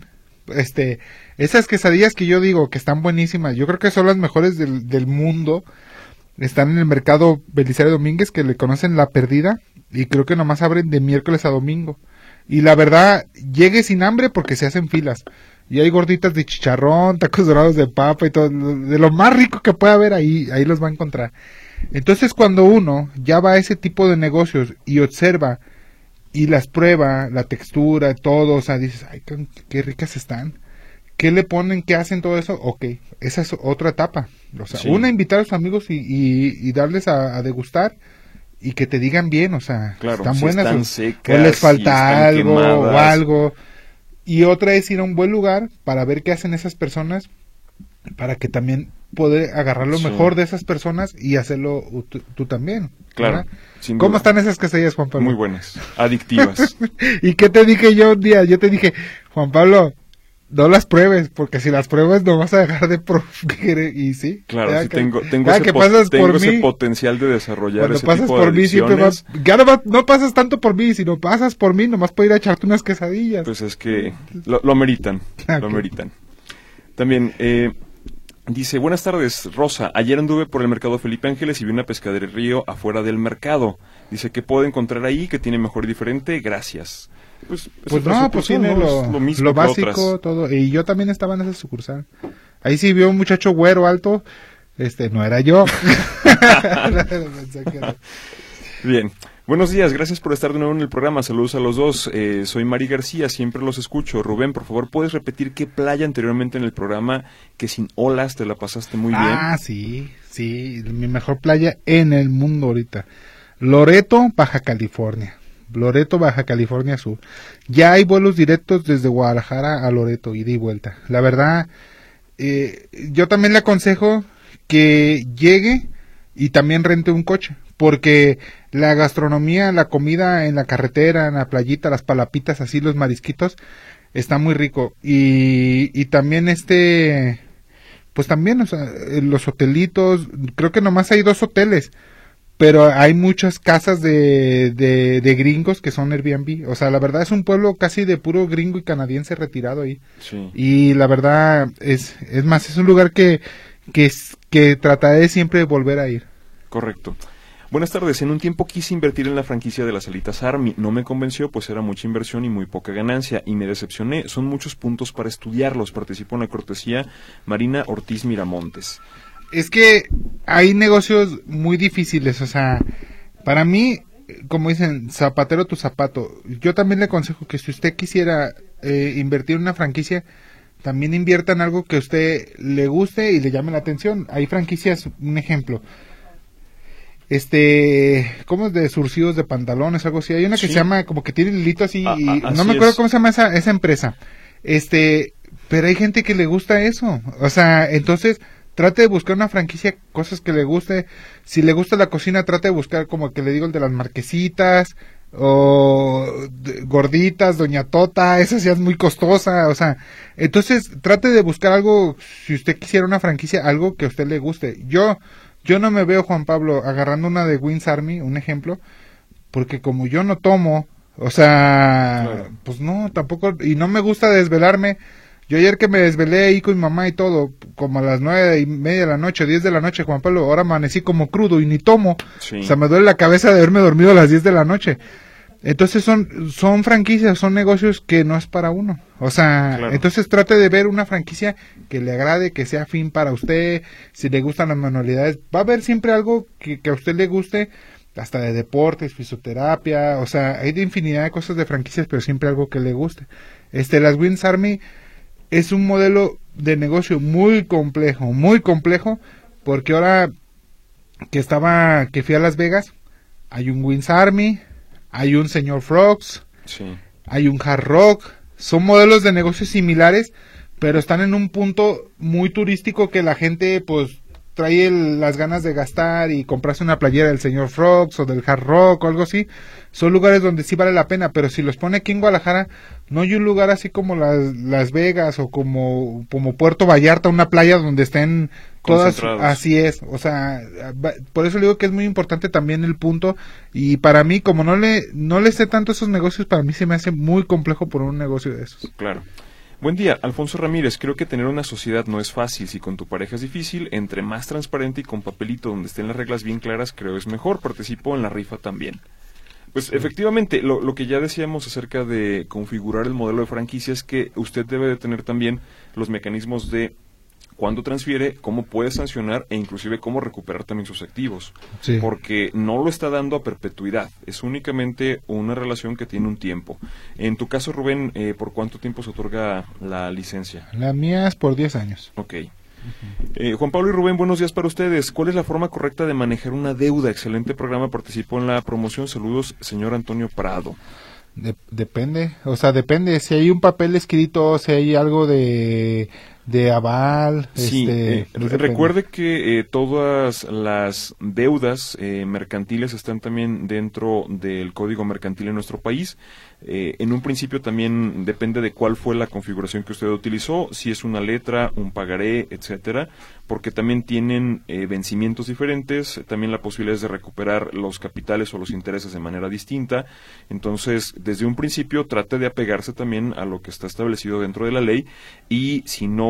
Esas quesadillas que yo digo que están buenísimas, yo creo que son las mejores del mundo. Están en el mercado Belisario Domínguez, que le conocen La Perdida, y creo que nomás abren de miércoles a domingo. Y la verdad, llegue sin hambre porque se hacen filas. Y hay gorditas de chicharrón, tacos dorados de papa y todo, de lo más rico que pueda haber ahí los va a encontrar. Entonces cuando uno ya va a ese tipo de negocios y observa y las prueba, la textura, todo, o sea, dices, ay, qué ricas están. ¿Qué le ponen? ¿Qué hacen todo eso? Ok, esa es otra etapa. O sea, invitar a sus amigos y darles a degustar y que te digan bien, o sea, claro, están si buenas están secas, o les falta algo quemadas. O algo. Y otra es ir a un buen lugar para ver qué hacen esas personas, para que también poder agarrar lo mejor de esas personas y hacerlo tú también. Claro. ¿Cómo están esas quesadillas, Juan Pablo? Muy buenas, adictivas. ¿Y qué te dije yo un día? Yo te dije, Juan Pablo, no las pruebes, porque si las pruebas no vas a dejar de probar. Y sí. Claro, sí, tengo ese potencial de desarrollar ese tipo de adicciones. Ya no pasas tanto por mí, sino pasas por mí, nomás por ir a echarte unas quesadillas. Pues es que lo meritan, lo meritan. También, Dice, buenas tardes, Rosa. Ayer anduve por el mercado Felipe Ángeles y vi una pescadería Río afuera del mercado. Dice, ¿qué puedo encontrar ahí que tiene mejor y diferente? Gracias. Pues no, pues tiene lo mismo, lo básico, todo. Y yo también estaba en esa sucursal. Ahí sí vio un muchacho güero alto. No era yo. Bien. Buenos días, gracias por estar de nuevo en el programa. Saludos a los dos. Soy Mari García, siempre los escucho. Rubén, por favor, ¿puedes repetir qué playa anteriormente en el programa que sin olas te la pasaste muy bien? Ah, sí, mi mejor playa en el mundo ahorita. Loreto, Baja California. Loreto, Baja California Sur. Ya hay vuelos directos desde Guadalajara a Loreto, ida y vuelta. La verdad, yo también le aconsejo que llegue y también rente un coche, porque la gastronomía, la comida en la carretera, en la playita, las palapitas, así los marisquitos, está muy rico. Y también pues también, o sea, los hotelitos, creo que nomás hay 2 hoteles, pero hay muchas casas de gringos que son Airbnb. O sea, la verdad es un pueblo casi de puro gringo y canadiense retirado ahí. Sí. Y la verdad es un lugar que trataré siempre de volver a ir. Correcto. Buenas tardes. En un tiempo quise invertir en la franquicia de las alitas Army. No me convenció, pues era mucha inversión y muy poca ganancia, y me decepcioné. Son muchos puntos para estudiarlos. Participo en la cortesía Marina Ortiz Miramontes. Es que hay negocios muy difíciles, o sea, para mí, como dicen, zapatero tu zapato. Yo también le aconsejo que si usted quisiera invertir en una franquicia, también invierta en algo que a usted le guste y le llame la atención. Hay franquicias, un ejemplo, ¿cómo es? De surcidos de pantalones, algo así. Hay una que se llama, como que tiene el hilito así, y no me acuerdo cómo se llama esa empresa. Pero hay gente que le gusta eso, o sea, entonces trate de buscar una franquicia, cosas que le guste. Si le gusta la cocina, trate de buscar, como que le digo, el de las marquesitas, o gorditas, Doña Tota, esa ya es muy costosa, o sea, entonces trate de buscar algo, si usted quisiera una franquicia, algo que a usted le guste. Yo no me veo, Juan Pablo, agarrando una de Wings Army, un ejemplo, porque como yo no tomo, o sea, claro, pues no, tampoco, y no me gusta desvelarme. Yo ayer que me desvelé ahí con mi mamá y todo, como a las 9:30 de la noche, 10 de la noche, Juan Pablo, ahora amanecí como crudo y ni tomo. Sí. O sea, me duele la cabeza de haberme dormido a las 10 de la noche. Entonces son franquicias, son negocios que no es para uno. O sea, claro, entonces trate de ver una franquicia que le agrade, que sea afín para usted. Si le gustan las manualidades, va a haber siempre algo que a usted le guste, hasta de deportes, fisioterapia, o sea, hay de infinidad de cosas de franquicias, pero siempre algo que le guste. Las Wings Army es un modelo de negocio muy complejo, porque ahora que fui a Las Vegas, hay un Wings Army, hay un Señor Frogs, sí, hay un Hard Rock. Son modelos de negocios similares, pero están en un punto muy turístico que la gente pues trae las ganas de gastar y comprarse una playera del Señor Frogs o del Hard Rock o algo así. Son lugares donde sí vale la pena, pero si los pone aquí en Guadalajara, no hay un lugar así como Las Vegas o como Puerto Vallarta, una playa donde estén todas, así es, o sea, por eso le digo que es muy importante también el punto, y para mí, como no le sé tanto esos negocios, para mí se me hace muy complejo por un negocio de esos. Claro. Buen día, Alfonso Ramírez. Creo que tener una sociedad no es fácil. Si con tu pareja es difícil, entre más transparente y con papelito donde estén las reglas bien claras, creo es mejor. Participo en la rifa también. Pues efectivamente, lo que ya decíamos acerca de configurar el modelo de franquicia es que usted debe de tener también los mecanismos de cuándo transfiere, cómo puede sancionar e inclusive cómo recuperar también sus activos. Sí. Porque no lo está dando a perpetuidad, es únicamente una relación que tiene un tiempo. En tu caso, Rubén, ¿por cuánto tiempo se otorga la licencia? La mía es por 10 años. Ok. Juan Pablo y Rubén, buenos días para ustedes. ¿Cuál es la forma correcta de manejar una deuda? Excelente programa, participó en la promoción. Saludos, señor Antonio Prado. Depende, o sea, depende. Si hay un papel escrito, si hay algo de aval. Sí, recuerde que todas las deudas mercantiles están también dentro del Código Mercantil en nuestro país. En un principio también depende de cuál fue la configuración que usted utilizó, si es una letra, un pagaré, etcétera, porque también tienen vencimientos diferentes, también la posibilidad es de recuperar los capitales o los intereses de manera distinta. Entonces, desde un principio trate de apegarse también a lo que está establecido dentro de la ley, y si no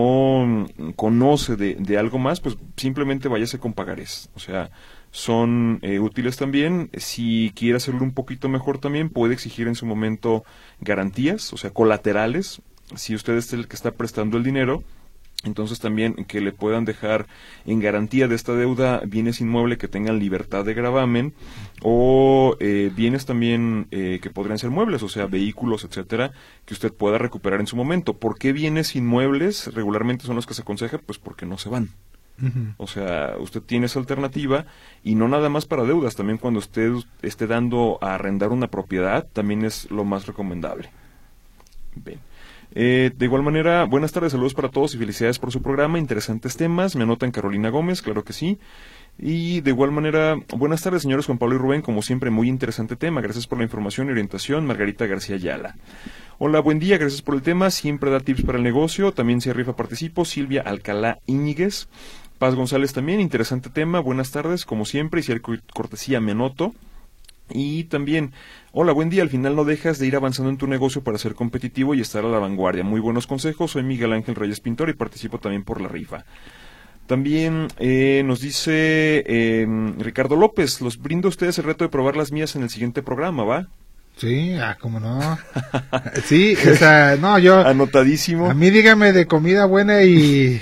no conoce de algo más, pues simplemente váyase con pagarés. O sea, son útiles también. Si quiere hacerlo un poquito mejor también, puede exigir en su momento garantías, o sea, colaterales. Si usted es el que está prestando el dinero, entonces también que le puedan dejar en garantía de esta deuda bienes inmuebles que tengan libertad de gravamen o bienes también que podrían ser muebles, o sea, vehículos, etcétera, que usted pueda recuperar en su momento. ¿Por qué bienes inmuebles regularmente son los que se aconseja? Pues porque no se van. O sea, usted tiene esa alternativa y no nada más para deudas, también cuando usted esté dando a arrendar una propiedad, también es lo más recomendable. Bien. De igual manera, buenas tardes, saludos para todos y felicidades por su programa, interesantes temas, me anotan Carolina Gómez, claro que sí. Y de igual manera, buenas tardes señores Juan Pablo y Rubén, como siempre muy interesante tema, gracias por la información y orientación, Margarita García Ayala. Hola, buen día, gracias por el tema, siempre da tips para el negocio, también se rifa participo, Silvia Alcalá Íñiguez. Paz González también, interesante tema, buenas tardes, como siempre, y si hay cortesía me anoto. Y también, hola, buen día, al final no dejas de ir avanzando en tu negocio para ser competitivo y estar a la vanguardia. Muy buenos consejos, soy Miguel Ángel Reyes Pintor y participo también por la rifa. También nos dice Ricardo López, los brindo a ustedes el reto de probar las mías en el siguiente programa, ¿va? Sí, cómo no. Sí, o sea, no, yo... Anotadísimo. A mí dígame de comida buena y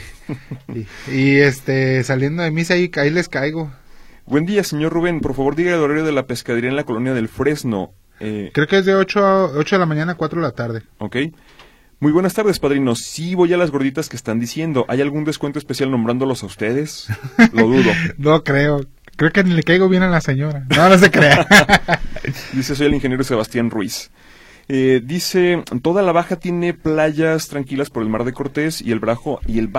saliendo de misa ahí les caigo. Buen día, señor Rubén. Por favor, diga el horario de la pescadería en la colonia del Fresno. Creo que es de 8 de la mañana a 4 de la tarde. Ok. Muy buenas tardes, padrinos. Sí voy a las gorditas que están diciendo. ¿Hay algún descuento especial nombrándolos a ustedes? Lo dudo. No creo. Creo que ni le caigo bien a la señora. No se crea. Dice, soy el ingeniero Sebastián Ruiz. Dice, toda la baja tiene playas tranquilas por el Mar de Cortés y el brazo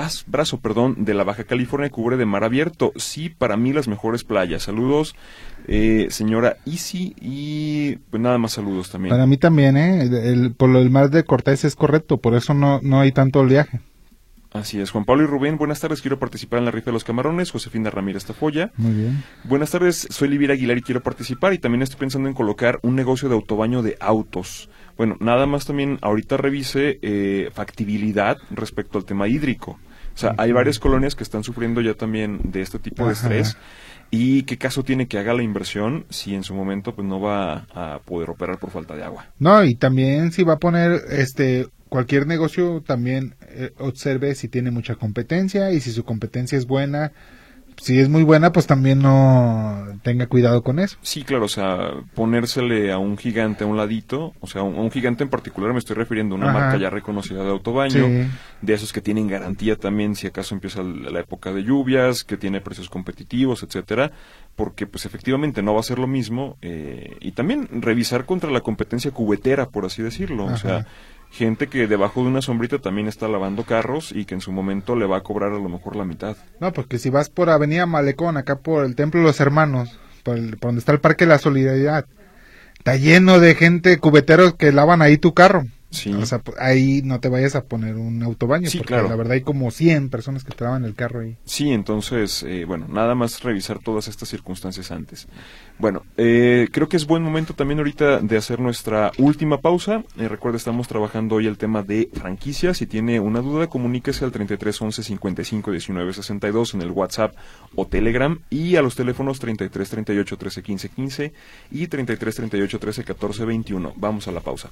de la Baja California cubre de mar abierto. Sí, para mí las mejores playas. Saludos, señora Isi, y pues nada más saludos también. Para mí también, por el Mar de Cortés es correcto, por eso no hay tanto oleaje. Así es, Juan Pablo y Rubén, buenas tardes, quiero participar en la rifa de los camarones, Josefina Ramírez Tafoya. Muy bien. Buenas tardes, soy Livira Aguilar y quiero participar y también estoy pensando en colocar un negocio de autobaño de autos. Bueno, nada más también ahorita revise factibilidad respecto al tema hídrico. O sea, hay varias colonias que están sufriendo ya también de este tipo de estrés. ¿Y qué caso tiene que haga la inversión si en su momento pues no va a poder operar por falta de agua? No, y también si va a poner cualquier negocio, también observe si tiene mucha competencia y si su competencia es buena. Si es muy buena, pues también no tenga cuidado con eso. Sí, claro, o sea, ponérsele a un gigante a un ladito, o sea, a un gigante en particular me estoy refiriendo a una marca ya reconocida de autobaño, sí, de esos que tienen garantía también si acaso empieza la época de lluvias, que tiene precios competitivos, etcétera, porque pues efectivamente no va a ser lo mismo, y también revisar contra la competencia cubetera, por así decirlo, o sea, gente que debajo de una sombrita también está lavando carros y que en su momento le va a cobrar a lo mejor la mitad. No, porque si vas por Avenida Malecón, acá por el Templo de los Hermanos, por donde está el Parque de la Solidaridad, está lleno de gente, cubeteros que lavan ahí tu carro. Sí. O sea, ahí no te vayas a poner un autobaño, sí, porque claro, la verdad hay como 100 personas que traban el carro ahí. Sí, entonces, bueno, nada más revisar todas estas circunstancias antes. Bueno, creo que es buen momento también ahorita de hacer nuestra última pausa. Recuerda, estamos trabajando hoy el tema de franquicias. Si tiene una duda, comuníquese al 33 11 55 19 62 en el WhatsApp o Telegram, y a los teléfonos 33 38 13 15 15 y 33 38 13 14 21. Vamos a la pausa.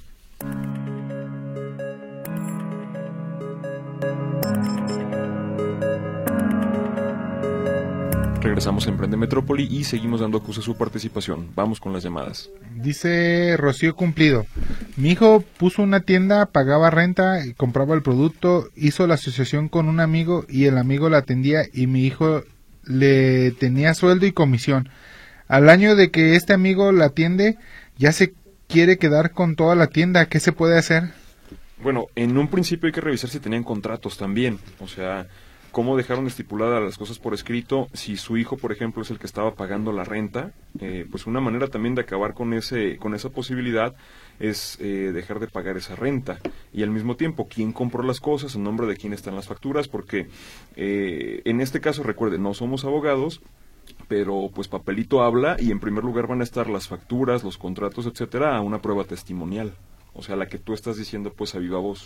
Regresamos a Emprende Metrópoli y seguimos dando acusa a su participación. Vamos con las llamadas. Dice Rocío Cumplido: mi hijo puso una tienda, pagaba renta, compraba el producto, hizo la asociación con un amigo y el amigo la atendía y mi hijo le tenía sueldo y comisión. Al año de que este amigo la atiende, ya se quiere quedar con toda la tienda. ¿Qué se puede hacer? Bueno, en un principio hay que revisar si tenían contratos también, o sea, cómo dejaron estipuladas las cosas por escrito. Si su hijo, por ejemplo, es el que estaba pagando la renta, pues una manera también de acabar con esa posibilidad es dejar de pagar esa renta. Y al mismo tiempo, quién compró las cosas, en nombre de quién están las facturas, porque en este caso, recuerden, no somos abogados, pero pues papelito habla, y en primer lugar van a estar las facturas, los contratos, etcétera, a una prueba testimonial. O sea, la que tú estás diciendo pues a viva voz.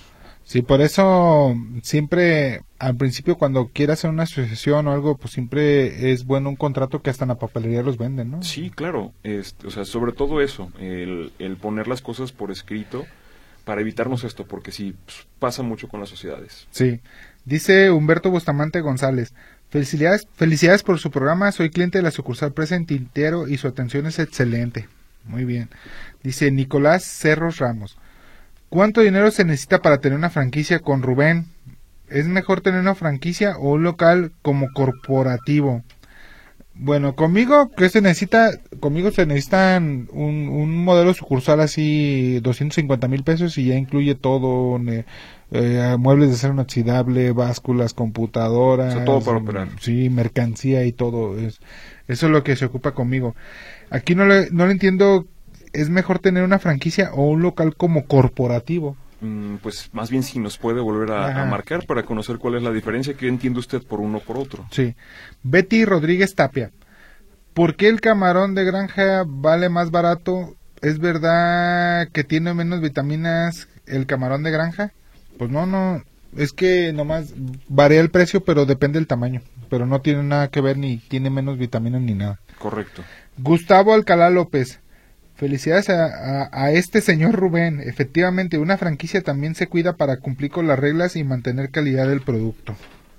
Sí, por eso siempre al principio cuando quieras hacer una asociación o algo, pues siempre es bueno un contrato que hasta en la papelería los venden, ¿no? Sí, claro, o sea, sobre todo eso, el poner las cosas por escrito para evitarnos esto, porque sí, pues, pasa mucho con las sociedades. Sí, dice Humberto Bustamante González, felicidades por su programa, soy cliente de la sucursal Presa en Tintero y su atención es excelente. Muy bien. Dice Nicolás Cerros Ramos, ¿cuánto dinero se necesita para tener una franquicia con Rubén? ¿Es mejor tener una franquicia o un local como corporativo? Bueno, conmigo se necesitan un modelo sucursal así 250,000 pesos y ya incluye todo, muebles de acero inoxidable, básculas, computadoras, O sea, todo para operar. Sí, mercancía y todo. Eso es lo que se ocupa conmigo. Aquí no le entiendo, ¿es mejor tener una franquicia o un local como corporativo? Pues más bien si nos puede volver a marcar para conocer cuál es la diferencia, que entiende usted por uno o por otro. Sí. Betty Rodríguez Tapia, ¿por qué el camarón de granja vale más barato? ¿Es verdad que tiene menos vitaminas el camarón de granja? Pues no, es que nomás varía el precio, pero depende del tamaño, pero no tiene nada que ver, ni tiene menos vitaminas ni nada. Correcto. Gustavo Alcalá López, felicidades a este señor Rubén. Efectivamente, una franquicia también se cuida para cumplir con las reglas y mantener calidad del producto.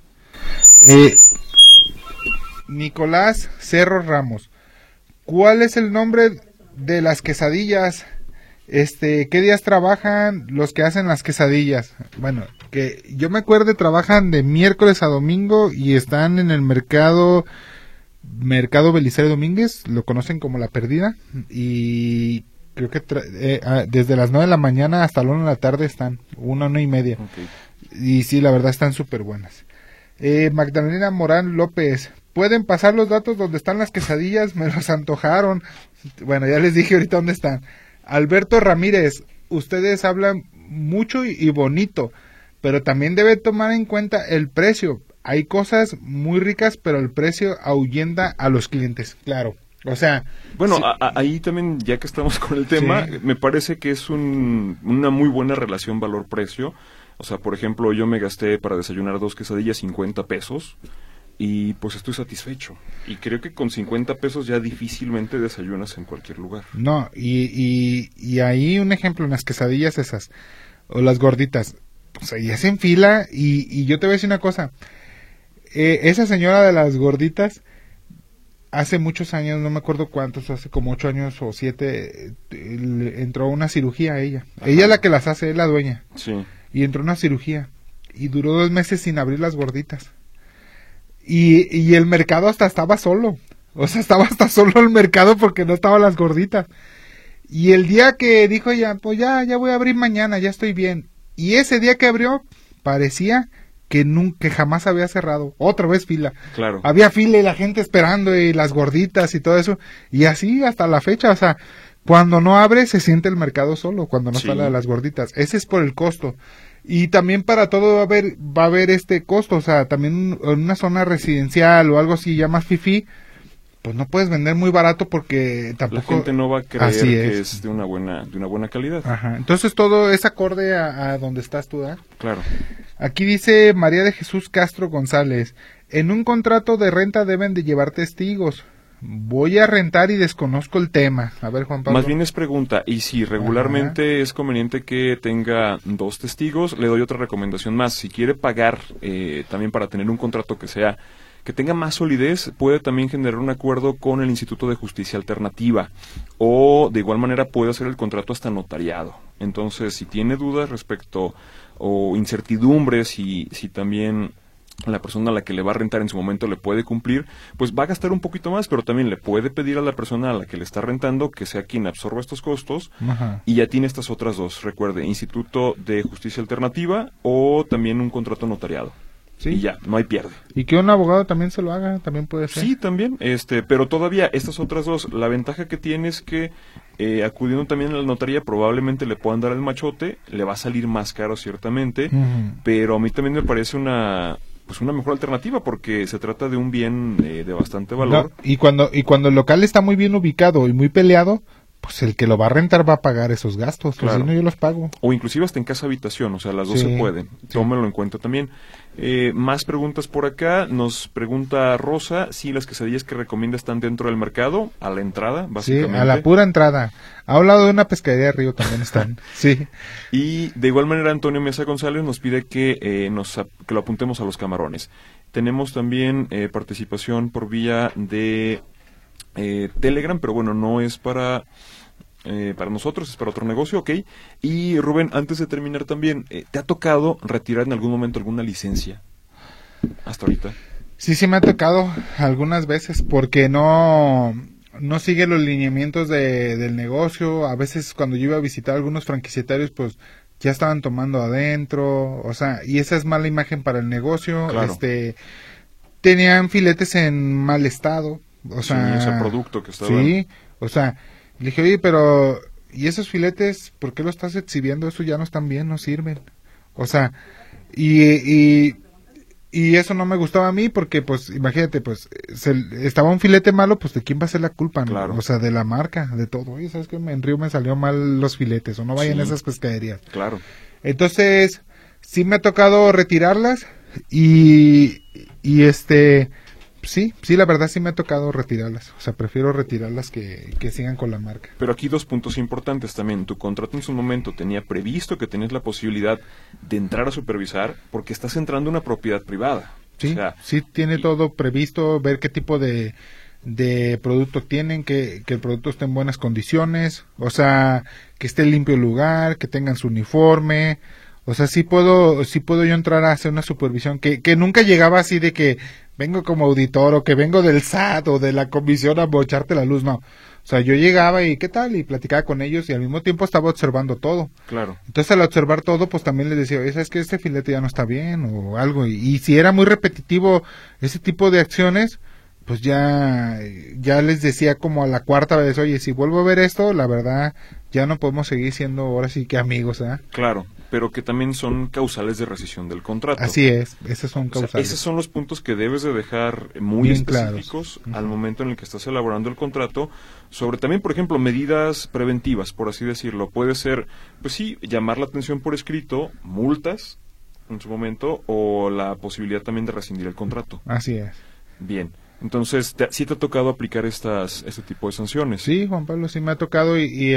Nicolás Cerro Ramos, ¿cuál es el nombre de las quesadillas? ¿Qué días trabajan los que hacen las quesadillas? Bueno, que yo me acuerde, trabajan de miércoles a domingo y están en el Mercado Belisario Domínguez, lo conocen como La Perdida, y creo que desde las 9 de la mañana hasta la 1 de la tarde están, 1:30. Okay. Y sí, la verdad están súper buenas. Magdalena Morán López, ¿pueden pasar los datos donde están las quesadillas? Me los antojaron. Bueno, ya les dije ahorita dónde están. Alberto Ramírez, ustedes hablan mucho y bonito, pero también debe tomar en cuenta el precio. Hay cosas muy ricas, pero el precio ahuyenta a los clientes, claro. O sea... Bueno, sí. Ahí también, ya que estamos con el tema, sí, me parece que es una muy buena relación valor-precio. O sea, por ejemplo, yo me gasté para desayunar 2 quesadillas 50 pesos y pues estoy satisfecho. Y creo que con 50 pesos ya difícilmente desayunas en cualquier lugar. No, y ahí un ejemplo, en las quesadillas esas, o las gorditas, pues ahí hacen fila y yo te voy a decir una cosa. Esa señora de las gorditas, hace muchos años, no me acuerdo cuántos, hace como 8 años o 7, entró a una cirugía a ella. Ajá. Ella es la que las hace, es la dueña. Sí. Y entró a una cirugía y duró 2 meses sin abrir las gorditas. Y el mercado hasta estaba solo. O sea, estaba hasta solo el mercado porque no estaban las gorditas. Y el día que dijo ella, pues ya voy a abrir mañana, ya estoy bien. Y ese día que abrió, parecía que jamás había cerrado. Otra vez fila. Claro. Había fila y la gente esperando y las gorditas y todo eso. Y así hasta la fecha, o sea, cuando no abre se siente el mercado solo, cuando no sale las gorditas. Ese es por el costo. Y también para todo va a haber este costo, o sea, también en una zona residencial o algo así ya más fifí, pues no puedes vender muy barato porque tampoco... La gente no va a creer que es de una buena calidad. Ajá. Entonces todo es acorde a donde estás tú, ¿eh? Claro. Aquí dice María de Jesús Castro González, en un contrato de renta deben de llevar testigos. Voy a rentar y desconozco el tema. A ver, Juan Pablo. Más bien es pregunta, y si regularmente es conveniente que tenga 2 testigos, le doy otra recomendación más. Si quiere pagar también para tener un contrato que tenga más solidez, puede también generar un acuerdo con el Instituto de Justicia Alternativa, o de igual manera puede hacer el contrato hasta notariado. Entonces, si tiene dudas respecto o incertidumbres, si también la persona a la que le va a rentar en su momento le puede cumplir, pues va a gastar un poquito más, pero también le puede pedir a la persona a la que le está rentando que sea quien absorba estos costos. Ajá. Y ya tiene estas otras 2, recuerde, Instituto de Justicia Alternativa o también un contrato notariado. ¿Sí? Y ya, no hay pierde. Y que un abogado también se lo haga, también puede ser. Sí, también, pero todavía estas otras 2, la ventaja que tiene es que acudiendo también a la notaría probablemente le puedan dar el machote, le va a salir más caro ciertamente, pero a mí también me parece una mejor alternativa porque se trata de un bien de bastante valor. No, y cuando el local está muy bien ubicado y muy peleado, pues el que lo va a rentar va a pagar esos gastos, Claro. pues si no yo los pago. O inclusive hasta en casa habitación, o sea, las dos Sí, se pueden. sí. Tómenlo en cuenta también. Más preguntas por acá. Nos pregunta Rosa si las quesadillas que recomienda están dentro del mercado, a la entrada, Sí, básicamente. a la pura entrada. Ha hablado de una pescadería de río también están. Sí. Y de igual manera Antonio Mesa González nos pide que que lo apuntemos a los camarones. Tenemos también participación por vía de Telegram, pero bueno, no es para nosotros, es para otro negocio, ok. Y Rubén, antes de terminar también, ¿te ha tocado retirar en algún momento alguna licencia hasta ahorita? Sí me ha tocado algunas veces porque no sigue los lineamientos del negocio. A veces cuando yo iba a visitar algunos franquiciatarios, pues ya estaban tomando adentro, o sea, y esa es mala imagen para el negocio. Claro. Tenían filetes en mal estado, o sea, Sí, ese producto que estaba... sí, o sea, le dije, oye, pero ¿y esos filetes por qué los estás exhibiendo? Eso ya no están bien, no sirven. O sea, y eso no me gustaba a mí porque, pues, imagínate, pues, estaba un filete malo, pues, ¿de quién va a ser la culpa? ¿No? Claro. O sea, de la marca, de todo. Oye, ¿sabes qué? En Río me salió mal los filetes, o no vayan Sí. a esas pescaderías. Claro. Entonces, sí me ha tocado retirarlas y sí, la verdad sí me ha tocado retirarlas. O sea, prefiero retirarlas que sigan con la marca. Pero aquí dos puntos importantes también. Tu contrato en su momento tenía previsto que tenías la posibilidad de entrar a supervisar porque estás entrando a una propiedad privada. Sí, O sea, sí tiene todo previsto, ver qué tipo de producto tienen, que el producto esté en buenas condiciones, o sea, que esté limpio el lugar, que tengan su uniforme. O sea, sí puedo yo entrar a hacer una supervisión que nunca llegaba así de que vengo como auditor o que vengo del SAT o de la comisión a bocharte la luz, no. O sea, yo llegaba y ¿qué tal? Y platicaba con ellos y al mismo tiempo estaba observando todo. claro. Entonces al observar todo, pues también les decía, oye, ¿sabes que este filete ya no está bien? O algo. Y si era muy repetitivo ese tipo de acciones, pues ya les decía como a la cuarta vez, oye, si vuelvo a ver esto, la verdad, ya no podemos seguir siendo ahora sí que amigos, ¿eh? Claro, pero que también son causales de rescisión del contrato. Así es, esos son O sea, causales. esos son los puntos que debes de dejar muy Bien específicos claros. al momento en el que estás elaborando el contrato, sobre también, por ejemplo, medidas preventivas, por así decirlo. Puede ser, pues sí, llamar la atención por escrito, multas en su momento, o la posibilidad también de rescindir el contrato. Así es. Bien, entonces, ¿sí te ha tocado aplicar este tipo de sanciones? Sí, Juan Pablo, sí me ha tocado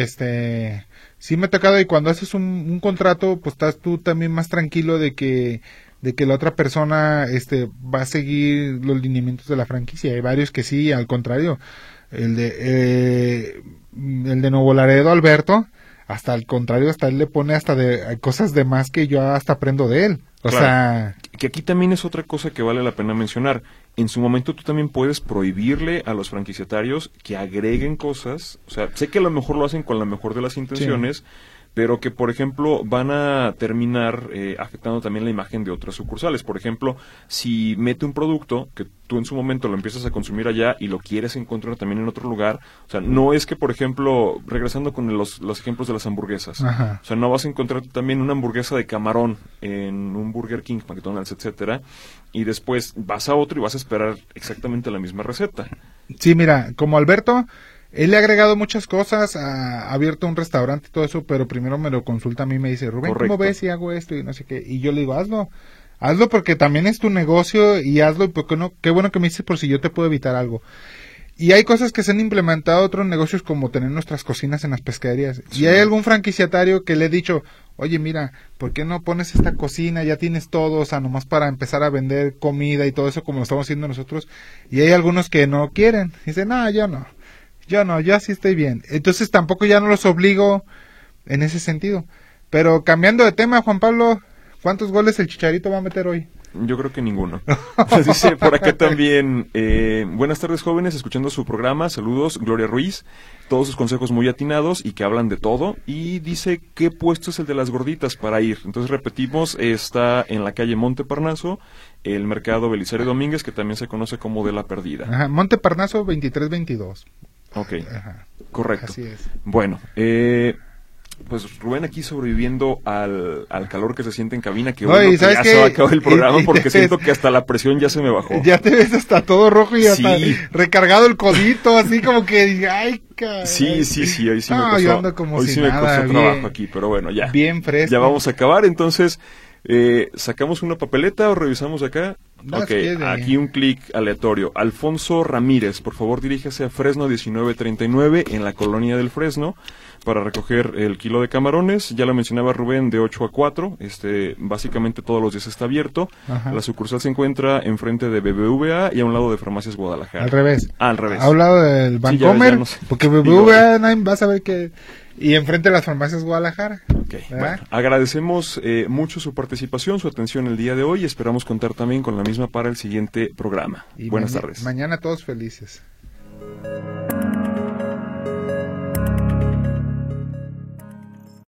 sí me ha tocado y cuando haces un contrato, pues estás tú también más tranquilo de que la otra persona va a seguir los lineamientos de la franquicia. Hay varios que sí, al contrario. El de Nuevo Laredo, Alberto, hasta al contrario, hasta él le pone hasta de cosas de más que yo hasta aprendo de él. O Claro. sea, Que aquí también es otra cosa que vale la pena mencionar. En su momento tú también puedes prohibirle a los franquiciatarios que agreguen cosas. O sea, sé que a lo mejor lo hacen con la mejor de las intenciones, pero que, por ejemplo, van a terminar afectando también la imagen de otras sucursales. Por ejemplo, si mete un producto que tú en su momento lo empiezas a consumir allá y lo quieres encontrar también en otro lugar, o sea, no es que, por ejemplo, regresando con los ejemplos de las hamburguesas, Ajá. o sea, no vas a encontrar también una hamburguesa de camarón en un Burger King, McDonald's, etcétera, y después vas a otro y vas a esperar exactamente la misma receta. sí, mira, como Alberto, él le ha agregado muchas cosas, ha abierto un restaurante y todo eso, pero primero me lo consulta a mí y me dice, Rubén, Correcto. ¿cómo ves si hago esto y no sé qué? Y yo le digo, hazlo porque también es tu negocio y hazlo, y porque no, qué bueno que me dices por si yo te puedo evitar algo. Y hay cosas que se han implementado otros negocios como tener nuestras cocinas en las pescaderías. Sí. Y hay algún franquiciatario que le he dicho, oye, mira, ¿por qué no pones esta cocina? Ya tienes todo, o sea, nomás para empezar a vender comida y todo eso como lo estamos haciendo nosotros. Y hay algunos que no quieren. Dicen, no, yo así estoy bien. Entonces tampoco ya no los obligo en ese sentido. Pero cambiando de tema, Juan Pablo, ¿cuántos goles el Chicharito va a meter hoy? Yo creo que ninguno. Dice por acá también, buenas tardes jóvenes, escuchando su programa, saludos, Gloria Ruiz, todos sus consejos muy atinados y que hablan de todo, y dice, ¿qué puesto es el de las gorditas para ir? Entonces repetimos, está en la calle Monte Parnaso, el mercado Belisario Domínguez, que también se conoce como de La Perdida. Ajá, Monte Parnaso 2322. Ok, Ajá, correcto. así es. Bueno, pues Rubén aquí sobreviviendo al calor que se siente en cabina, que No, bueno y que ¿sabes ya qué? se va a acabar el programa Y porque te siento ves- que hasta la presión ya se me bajó. Ya te ves hasta todo rojo y hasta Sí. recargado el codito, así como que dije, ay, caray. Sí, hoy sí me No, costó, yo ando como hoy si sí me nada, costó bien- trabajo aquí, pero bueno, ya. Bien fresco. Ya vamos a acabar, entonces, ¿sacamos una papeleta o revisamos acá? No, Ok, si quieres. aquí un clic aleatorio. Alfonso Ramírez, por favor diríjase a Fresno 1939 en la colonia del Fresno para recoger el kilo de camarones. Ya lo mencionaba Rubén, de 8 a 4, básicamente todos los días está abierto. Ajá. La sucursal se encuentra enfrente de BBVA y a un lado de Farmacias Guadalajara. Al revés. Al revés. A un lado del Sí, Bancomer, ya no sé. porque Digo, BBVA nadie va a saber que... Y enfrente de las farmacias Guadalajara. Ok, ¿verdad? bueno, agradecemos mucho su participación, su atención el día de hoy. Esperamos contar también con la misma para el siguiente programa. Y Buenas tardes. Mañana todos felices.